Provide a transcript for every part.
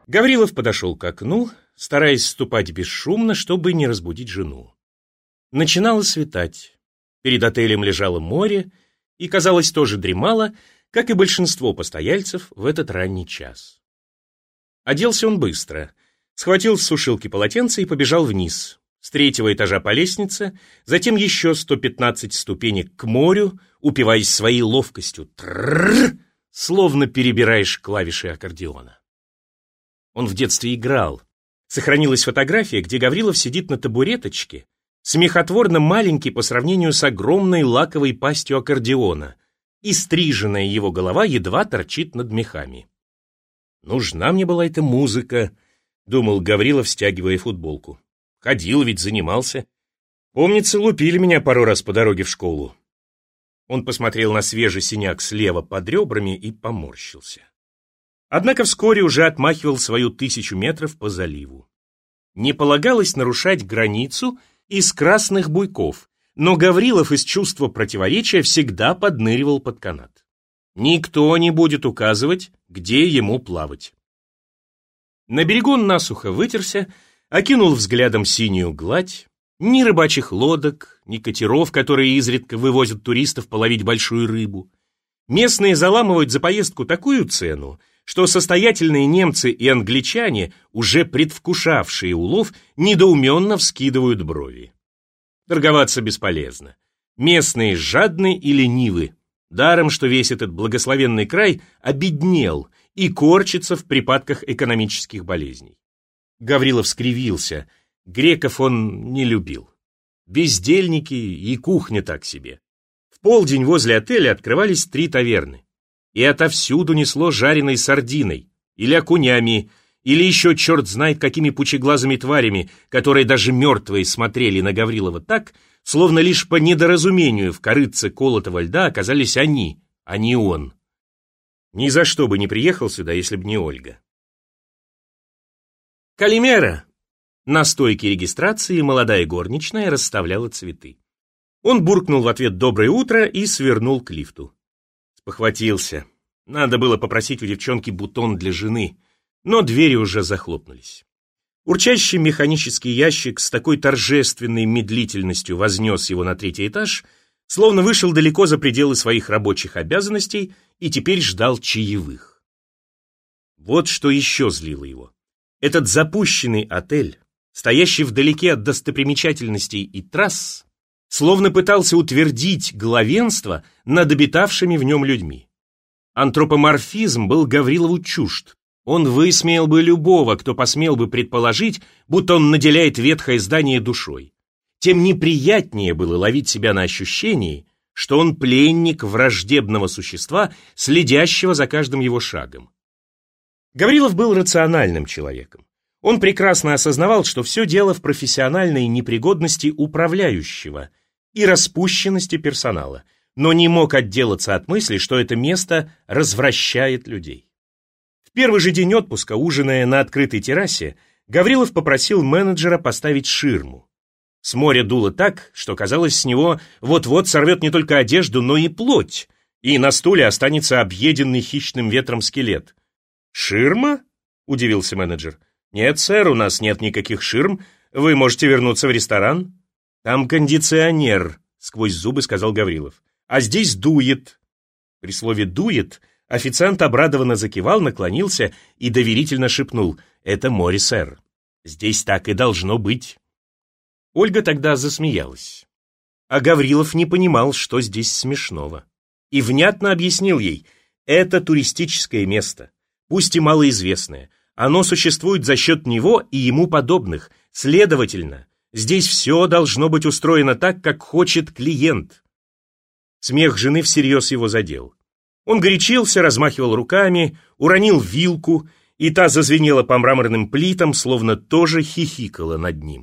Гаврилов подошел к окну, стараясь ступать бесшумно, чтобы не разбудить жену. Начинало светать. Перед отелем лежало море и, казалось, тоже дремало, как и большинство постояльцев в этот ранний час. Оделся он быстро, схватил с сушилки полотенце и побежал вниз, с 3-го этажа по лестнице, затем еще 115 ступенек к морю, упиваясь своей ловкостью, словно перебираешь клавиши аккордеона. Он в детстве играл. Сохранилась фотография, где Гаврилов сидит на табуреточке, смехотворно маленький по сравнению с огромной лаковой пастью аккордеона, и стриженная его голова едва торчит над мехами. «Нужна мне была эта музыка», — думал Гаврилов, стягивая футболку. «Ходил ведь, занимался. Помнится, лупили меня пару раз по дороге в школу». Он посмотрел на свежий синяк слева под ребрами и поморщился. Однако вскоре уже отмахивал свою 1000 метров по заливу. Не полагалось нарушать границу из красных буйков, но Гаврилов из чувства противоречия всегда подныривал под канат. Никто не будет указывать, где ему плавать. На берегу он насухо вытерся, окинул взглядом синюю гладь. Ни рыбачьих лодок, ни катеров, которые изредка вывозят туристов половить большую рыбу. Местные заламывают за поездку такую цену, что состоятельные немцы и англичане, уже предвкушавшие улов, недоуменно вскидывают брови. Торговаться бесполезно. Местные жадны и ленивы. Даром, что весь этот благословенный край обеднел и корчится в припадках экономических болезней. Гаврилов скривился. Греков он не любил. Бездельники и кухня так себе. В полдень возле отеля открывались 3 таверны. И отовсюду несло жареной сардиной, или окунями, или еще черт знает какими пучеглазыми тварями, которые даже мертвые смотрели на Гаврилова так, словно лишь по недоразумению в корытце колотого льда оказались они, а не он. Ни за что бы не приехал сюда, если б не Ольга. «Калимера!» На стойке регистрации молодая горничная расставляла цветы. Он буркнул в ответ «доброе утро» и свернул к лифту. Спохватился. Надо было попросить у девчонки бутон для жены, но двери уже захлопнулись. Урчащий механический ящик с такой торжественной медлительностью вознес его на 3-й этаж, словно вышел далеко за пределы своих рабочих обязанностей и теперь ждал чаевых. Вот что еще злило его. Этот запущенный отель, стоящий вдалеке от достопримечательностей и трасс, словно пытался утвердить главенство над обитавшими в нем людьми. Антропоморфизм был Гаврилову чужд. Он высмеял бы любого, кто посмел бы предположить, будто он наделяет ветхое здание душой. Тем неприятнее было ловить себя на ощущении, что он пленник враждебного существа, следящего за каждым его шагом. Гаврилов был рациональным человеком. Он прекрасно осознавал, что все дело в профессиональной непригодности управляющего и распущенности персонала, но не мог отделаться от мысли, что это место развращает людей. В первый же день отпуска, ужиная на открытой террасе, Гаврилов попросил менеджера поставить ширму. С моря дуло так, что казалось, с него вот-вот сорвет не только одежду, но и плоть, и на стуле останется объеденный хищным ветром скелет. «Ширма?» — удивился менеджер. «Нет, сэр, у нас нет никаких ширм. Вы можете вернуться в ресторан». «Там кондиционер», — сквозь зубы сказал Гаврилов. «А здесь дует». При слове «дует» официант обрадованно закивал, наклонился и доверительно шепнул: «Это море, сэр. Здесь так и должно быть». Ольга тогда засмеялась. А Гаврилов не понимал, что здесь смешного. И внятно объяснил ей: это туристическое место, пусть и малоизвестное. Оно существует за счет него и ему подобных. Следовательно, здесь все должно быть устроено так, как хочет клиент. Смех жены всерьез его задел. Он горячился, размахивал руками, уронил вилку, и та зазвенела по мраморным плитам, словно тоже хихикала над ним.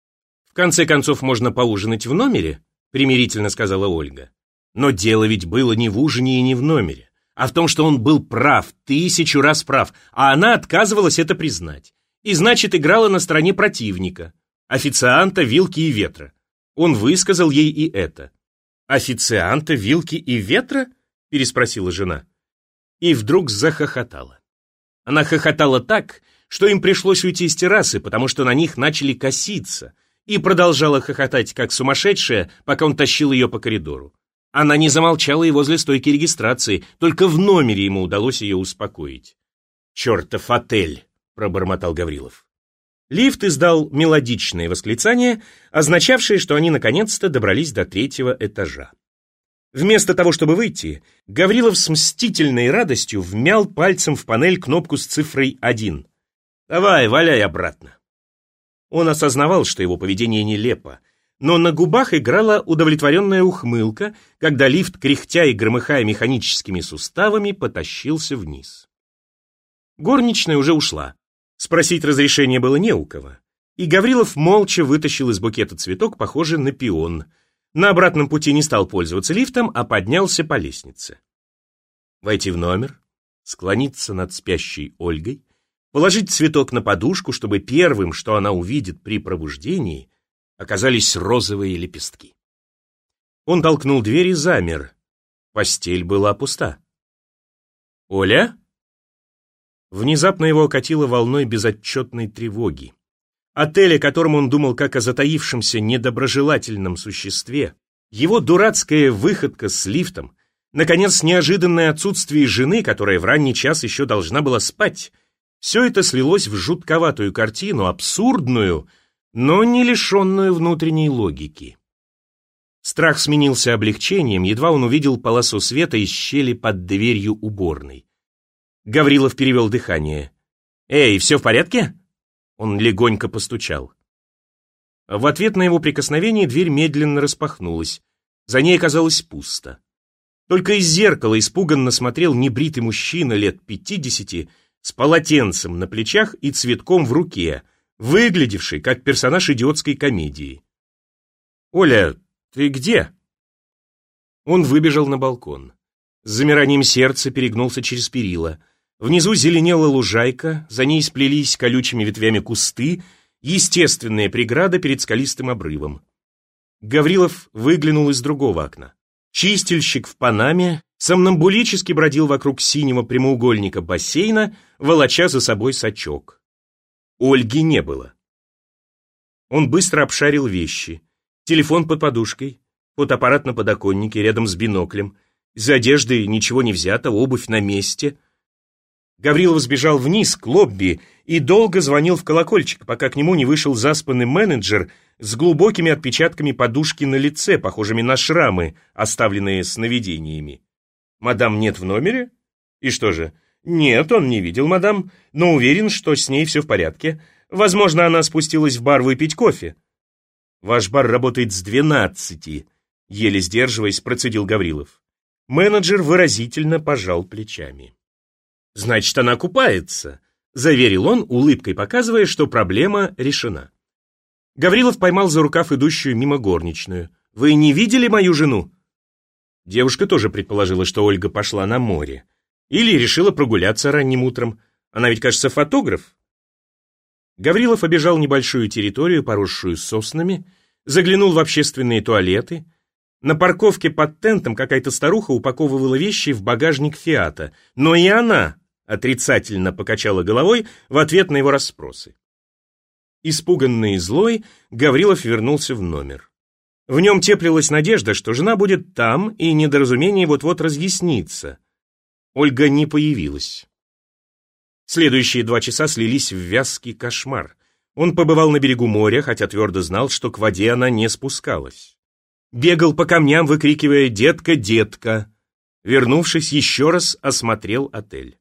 «В конце концов, можно поужинать в номере», — примирительно сказала Ольга. Но дело ведь было не в ужине и не в номере, а в том, что он был прав, 1000 раз прав, а она отказывалась это признать. И значит, играла на стороне противника, официанта, вилки и ветра. Он высказал ей и это. «Официанта, вилки и ветра?» — переспросила жена. И вдруг захохотала. Она хохотала так, что им пришлось уйти с террасы, потому что на них начали коситься, и продолжала хохотать, как сумасшедшая, пока он тащил ее по коридору. Она не замолчала и возле стойки регистрации, только в номере ему удалось ее успокоить. «Чертов отель!» — пробормотал Гаврилов. Лифт издал мелодичное восклицание, означавшее, что они наконец-то добрались до 3-го этажа. Вместо того, чтобы выйти, Гаврилов с мстительной радостью вмял пальцем в панель кнопку с цифрой 1. «Давай, валяй обратно». Он осознавал, что его поведение нелепо, но на губах играла удовлетворенная ухмылка, когда лифт, кряхтя и громыхая механическими суставами, потащился вниз. Горничная уже ушла. Спросить разрешения было не у кого. И Гаврилов молча вытащил из букета цветок, похожий на пион. На обратном пути не стал пользоваться лифтом, а поднялся по лестнице. Войти в номер, склониться над спящей Ольгой, положить цветок на подушку, чтобы первым, что она увидит при пробуждении, оказались розовые лепестки. Он толкнул дверь и замер. Постель была пуста. «Оля?» Внезапно его окатило волной безотчетной тревоги. Отель, о котором он думал как о затаившемся недоброжелательном существе, его дурацкая выходка с лифтом, наконец, неожиданное отсутствие жены, которая в ранний час еще должна была спать, все это слилось в жутковатую картину, абсурдную, но не лишенную внутренней логики. Страх сменился облегчением, едва он увидел полосу света из щели под дверью уборной. Гаврилов перевел дыхание. «Эй, все в порядке?» Он легонько постучал. В ответ на его прикосновение дверь медленно распахнулась. За ней оказалось пусто. Только из зеркала испуганно смотрел небритый мужчина лет 50 с полотенцем на плечах и цветком в руке, выглядевший как персонаж идиотской комедии. «Оля, ты где?» Он выбежал на балкон. С замиранием сердца перегнулся через перила. Внизу зеленела лужайка, за ней сплелись колючими ветвями кусты, естественная преграда перед скалистым обрывом. Гаврилов выглянул из другого окна. Чистильщик в панаме сомнамбулически бродил вокруг синего прямоугольника бассейна, волоча за собой сачок. Ольги не было. Он быстро обшарил вещи. Телефон под подушкой, фотоаппарат на подоконнике рядом с биноклем. Из одежды ничего не взято, обувь на месте. Гаврилов сбежал вниз к лобби и долго звонил в колокольчик, пока к нему не вышел заспанный менеджер с глубокими отпечатками подушки на лице, похожими на шрамы, оставленные сновидениями. «Мадам нет в номере?» «И что же?» «Нет, он не видел мадам, но уверен, что с ней все в порядке. Возможно, она спустилась в бар выпить кофе». «Ваш бар работает с 12, еле сдерживаясь, процедил Гаврилов. Менеджер выразительно пожал плечами. «Значит, она купается», — заверил он, улыбкой показывая, что проблема решена. Гаврилов поймал за рукав идущую мимо горничную. «Вы не видели мою жену?» Девушка тоже предположила, что Ольга пошла на море. Или решила прогуляться ранним утром. Она ведь, кажется, фотограф. Гаврилов обежал небольшую территорию, поросшую соснами, заглянул в общественные туалеты. На парковке под тентом какая-то старуха упаковывала вещи в багажник «Фиата», но и она отрицательно покачала головой в ответ на его расспросы. Испуганный и злой, Гаврилов вернулся в номер. В нем теплилась надежда, что жена будет там, и недоразумение вот-вот разъяснится. Ольга не появилась. Следующие 2 часа слились в вязкий кошмар. Он побывал на берегу моря, хотя твердо знал, что к воде она не спускалась. Бегал по камням, выкрикивая «Детка, детка!». Вернувшись, еще раз осмотрел отель.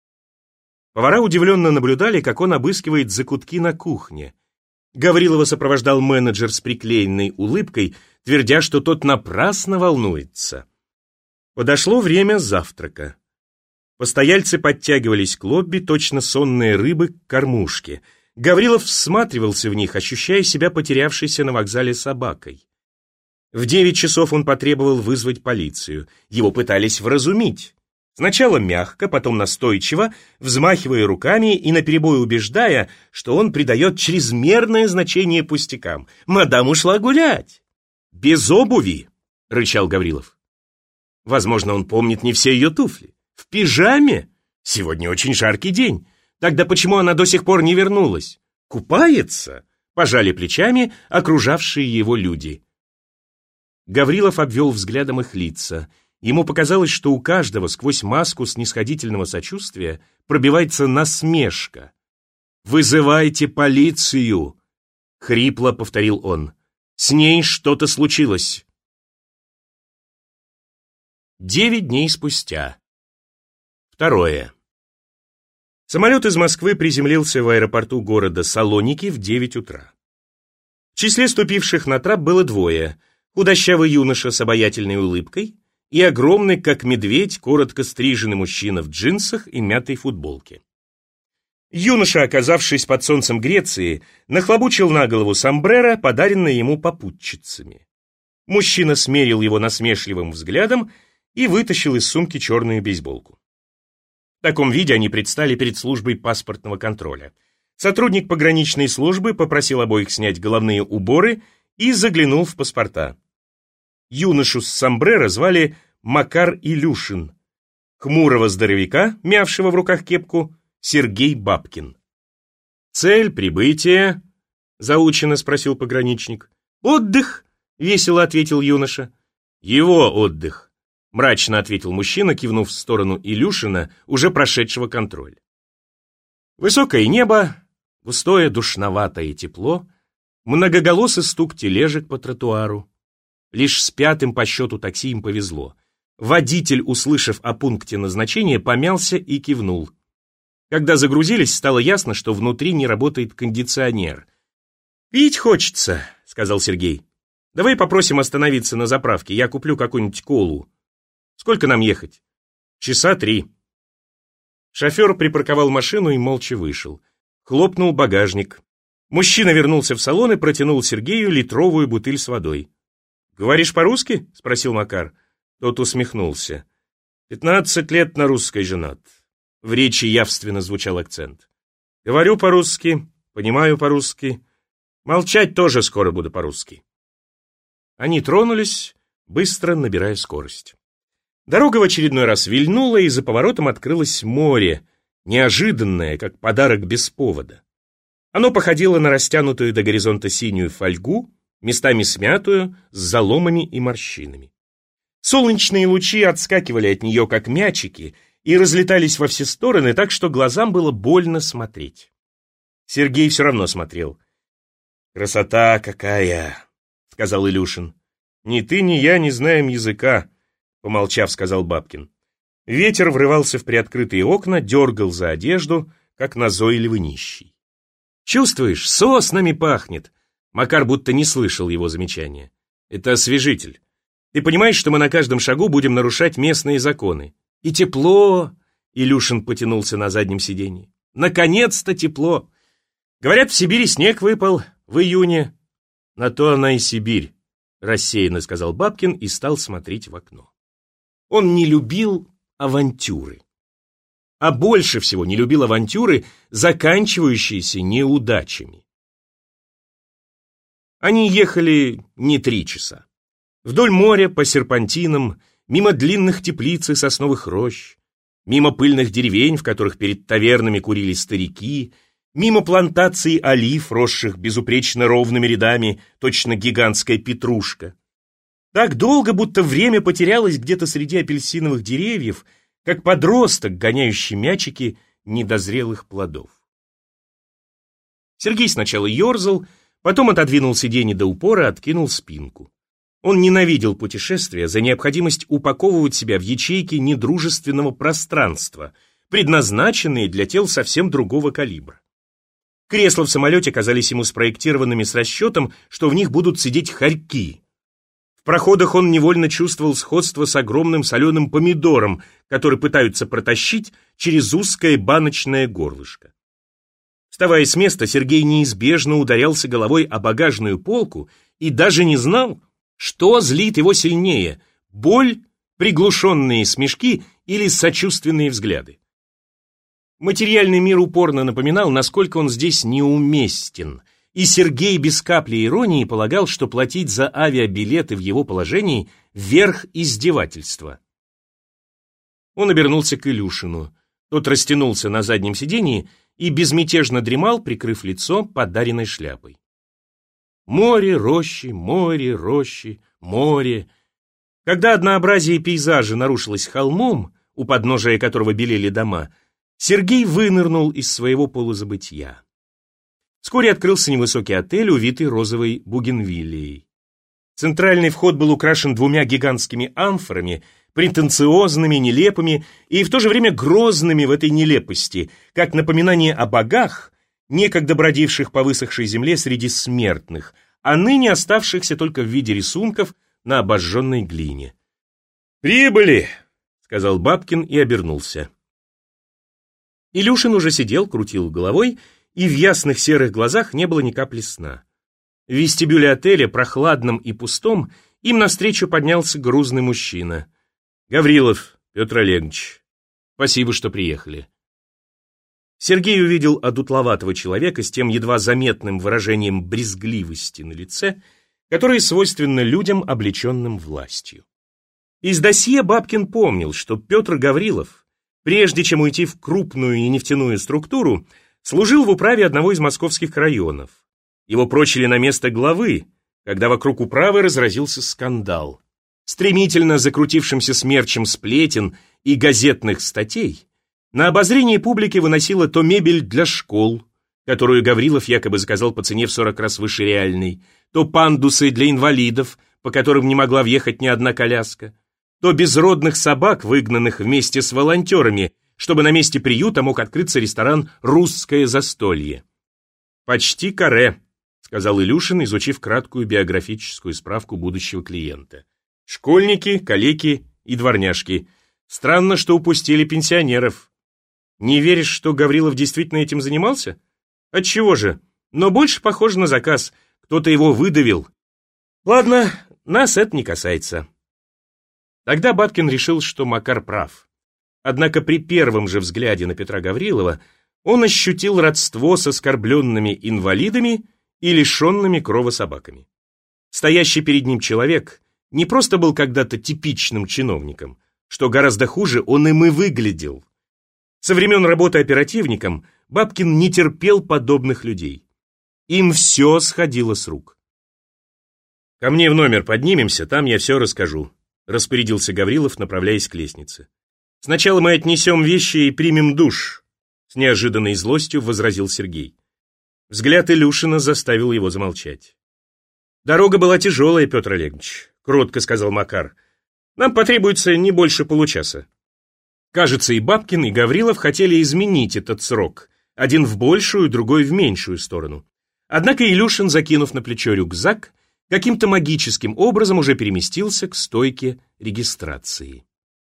Повара удивленно наблюдали, как он обыскивает закутки на кухне. Гаврилова сопровождал менеджер с приклеенной улыбкой, твердя, что тот напрасно волнуется. Подошло время завтрака. Постояльцы подтягивались к лобби, точно сонные рыбы к кормушке. Гаврилов всматривался в них, ощущая себя потерявшейся на вокзале собакой. В 9 часов он потребовал вызвать полицию. Его пытались вразумить. Сначала мягко, потом настойчиво, взмахивая руками и наперебой убеждая, что он придает чрезмерное значение пустякам. «Мадам ушла гулять!» «Без обуви!» — рычал Гаврилов. Возможно, он помнит не все ее туфли. «В пижаме? Сегодня очень жаркий день. Тогда почему она до сих пор не вернулась? Купается? Пожали плечами окружавшие его люди. Гаврилов обвел взглядом их лица. Ему показалось, что у каждого сквозь маску снисходительного сочувствия пробивается насмешка. «Вызывайте полицию!» — хрипло повторил он. «С ней что-то случилось». 9 дней спустя. 2. Самолет из Москвы приземлился в аэропорту города Салоники в 9 утра. В числе ступивших на трап было двое: худощавый юноша с обаятельной улыбкой и огромный, как медведь, коротко стриженный мужчина в джинсах и мятой футболке. Юноша, оказавшись под солнцем Греции, нахлобучил на голову сомбреро, подаренное ему попутчицами. Мужчина смерил его насмешливым взглядом и вытащил из сумки черную бейсболку. В таком виде они предстали перед службой паспортного контроля. Сотрудник пограничной службы попросил обоих снять головные уборы и заглянул в паспорта. Юношу с сомбреро звали Макар Илюшин, хмурого здоровяка, мявшего в руках кепку, Сергей Бабкин. «Цель прибытия?» — заучено спросил пограничник. «Отдых», — весело ответил юноша. «Его отдых», — мрачно ответил мужчина, кивнув в сторону Илюшина, уже прошедшего контроль. Высокое небо, густое душноватое тепло, многоголосый стук тележек по тротуару. Лишь с 5-м по счету такси им повезло. Водитель, услышав о пункте назначения, помялся и кивнул. Когда загрузились, стало ясно, что внутри не работает кондиционер. «Пить хочется», — сказал Сергей. «Давай попросим остановиться на заправке, я куплю какую-нибудь колу. Сколько нам ехать?» «Часа 3». Шофер припарковал машину и молча вышел. Хлопнул багажник. Мужчина вернулся в салон и протянул Сергею литровую бутыль с водой. «Говоришь по-русски?» — спросил Макар. Тот усмехнулся. 15 лет на русской женат. В речи явственно звучал акцент. «Говорю по-русски, понимаю по-русски. Молчать тоже скоро буду по-русски». Они тронулись, быстро набирая скорость. Дорога в очередной раз вильнула, и за поворотом открылось море, неожиданное, как подарок без повода. Оно походило на растянутую до горизонта синюю фольгу, местами смятую, с заломами и морщинами. Солнечные лучи отскакивали от нее, как мячики, и разлетались во все стороны, так что глазам было больно смотреть. Сергей все равно смотрел. «Красота какая!» — сказал Илюшин. «Ни ты, ни я не знаем языка», — помолчав, сказал Бабкин. Ветер врывался в приоткрытые окна, дергал за одежду, как назойливый нищий. «Чувствуешь, соснами пахнет!» Макар будто не слышал его замечания. «Это освежитель. Ты понимаешь, что мы на каждом шагу будем нарушать местные законы? И тепло!» Илюшин потянулся на заднем сиденье. «Наконец-то тепло! Говорят, в Сибири снег выпал в июне». «На то она и Сибирь», — рассеянно сказал Бабкин и стал смотреть в окно. Он не любил авантюры. А больше всего не любил авантюры, заканчивающиеся неудачами. Они ехали не 3 часа. Вдоль моря, по серпантинам, мимо длинных теплиц и сосновых рощ, мимо пыльных деревень, в которых перед тавернами курили старики, мимо плантаций олив, росших безупречно ровными рядами, точно гигантская петрушка. Так долго, будто время потерялось где-то среди апельсиновых деревьев, как подросток, гоняющий мячики недозрелых плодов. Сергей сначала ерзал, потом отодвинул сиденье до упора, откинул спинку. Он ненавидел путешествия за необходимость упаковывать себя в ячейки недружественного пространства, предназначенные для тел совсем другого калибра. Кресла в самолете казались ему спроектированными с расчетом, что в них будут сидеть хорьки. В проходах он невольно чувствовал сходство с огромным соленым помидором, который пытаются протащить через узкое баночное горлышко. Вставая с места, Сергей неизбежно ударялся головой о багажную полку и даже не знал, что злит его сильнее — боль, приглушенные смешки или сочувственные взгляды. Материальный мир упорно напоминал, насколько он здесь неуместен, и Сергей без капли иронии полагал, что платить за авиабилеты в его положении — верх издевательства. Он обернулся к Илюшину. Тот растянулся на заднем сидении и безмятежно дремал, прикрыв лицо подаренной шляпой. Море, рощи, море, рощи, море. Когда однообразие пейзажа нарушилось холмом, у подножия которого белели дома, Сергей вынырнул из своего полузабытия. Вскоре открылся невысокий отель, увитый розовой бугенвиллией. Центральный вход был украшен двумя гигантскими амфорами, претенциозными, нелепыми и в то же время грозными в этой нелепости, как напоминание о богах, некогда бродивших по высохшей земле среди смертных, а ныне оставшихся только в виде рисунков на обожженной глине. «Прибыли!» — сказал Бабкин и обернулся. Илюшин уже сидел, крутил головой, и в ясных серых глазах не было ни капли сна. В вестибюле отеля, прохладном и пустом, им навстречу поднялся грузный мужчина. «Гаврилов Петр Олегович, спасибо, что приехали». Сергей увидел одутловатого человека с тем едва заметным выражением брезгливости на лице, которое свойственно людям, облеченным властью. Из досье Бабкин помнил, что Петр Гаврилов, прежде чем уйти в крупную и нефтяную структуру, служил в управе одного из московских районов. Его прочили на место главы, когда вокруг управы разразился скандал. Стремительно закрутившимся смерчем сплетен и газетных статей на обозрение публики выносила то мебель для школ, которую Гаврилов якобы заказал по цене в 40 раз выше реальной, то пандусы для инвалидов, по которым не могла въехать ни одна коляска, то безродных собак, выгнанных вместе с волонтерами, чтобы на месте приюта мог открыться ресторан «Русское застолье». «Почти каре», — сказал Илюшин, изучив краткую биографическую справку будущего клиента. «Школьники, калеки и дворняжки. Странно, что упустили пенсионеров. Не веришь, что Гаврилов действительно этим занимался? Отчего же? Но больше похоже на заказ. Кто-то его выдавил. Ладно, нас это не касается». Тогда Бабкин решил, что Макар прав. Однако при первом же взгляде на Петра Гаврилова он ощутил родство с оскорбленными инвалидами и лишенными крова собаками. Стоящий перед ним человек не просто был когда-то типичным чиновником, что гораздо хуже, он им и выглядел. Со времен работы оперативником Бабкин не терпел подобных людей. Им все сходило с рук. «Ко мне в номер поднимемся, там я все расскажу», — распорядился Гаврилов, направляясь к лестнице. «Сначала мы отнесем вещи и примем душ», — с неожиданной злостью возразил Сергей. Взгляд Илюшина заставил его замолчать. «Дорога была тяжелая, Петр Олегович», — кротко сказал Макар. «Нам потребуется не больше получаса». Кажется, и Бабкин, и Гаврилов хотели изменить этот срок, один в большую, другой в меньшую сторону. Однако Илюшин, закинув на плечо рюкзак, каким-то магическим образом уже переместился к стойке регистрации.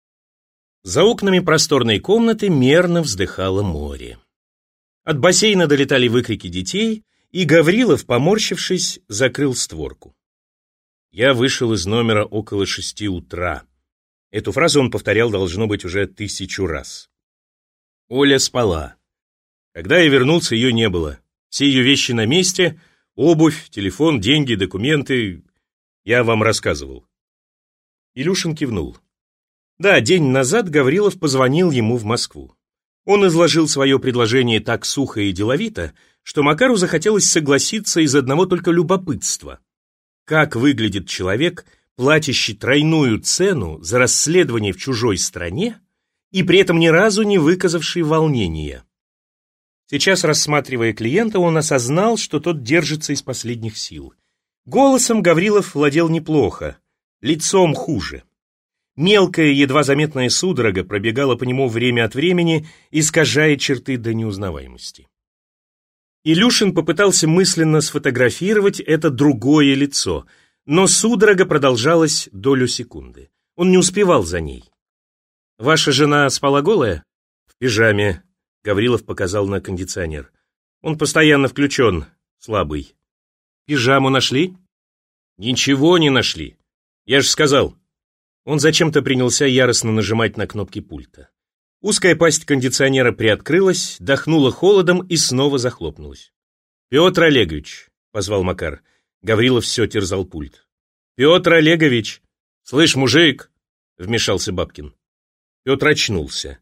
За окнами просторной комнаты мерно вздыхало море. От бассейна долетали выкрики детей, и Гаврилов, поморщившись, закрыл створку. «Я вышел из номера около 6 утра». Эту фразу он повторял, должно быть, уже 1000 раз. Оля спала. Когда я вернулся, ее не было. Все ее вещи на месте, обувь, телефон, деньги, документы. Я вам рассказывал. Илюшин кивнул. Да, день назад Гаврилов позвонил ему в Москву. Он изложил свое предложение так сухо и деловито, что Макару захотелось согласиться из одного только любопытства. Как выглядит человек, платящий тройную цену за расследование в чужой стране и при этом ни разу не выказавший волнения? Сейчас, рассматривая клиента, он осознал, что тот держится из последних сил. Голосом Гаврилов владел неплохо, лицом хуже. Мелкая, едва заметная судорога пробегала по нему время от времени, искажая черты до неузнаваемости. Илюшин попытался мысленно сфотографировать это другое лицо, но судорога продолжалась долю секунды. Он не успевал за ней. «Ваша жена спала голая?» «В пижаме», — Гаврилов показал на кондиционер. «Он постоянно включен, слабый». «Пижаму нашли?» «Ничего не нашли. Я же сказал». Он зачем-то принялся яростно нажимать на кнопки пульта. Узкая пасть кондиционера приоткрылась, дохнула холодом и снова захлопнулась. «Петр Олегович», — позвал Макар. Гаврилов все терзал пульт. «Петр Олегович!» «Слышь, мужик!» — вмешался Бабкин. Петр очнулся.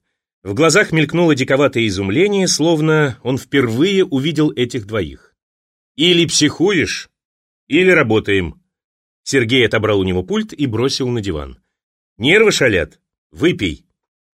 В глазах мелькнуло диковатое изумление, словно он впервые увидел этих двоих. «Или психуешь, или работаем». Сергей отобрал у него пульт и бросил на диван. «Нервы шалят? Выпей».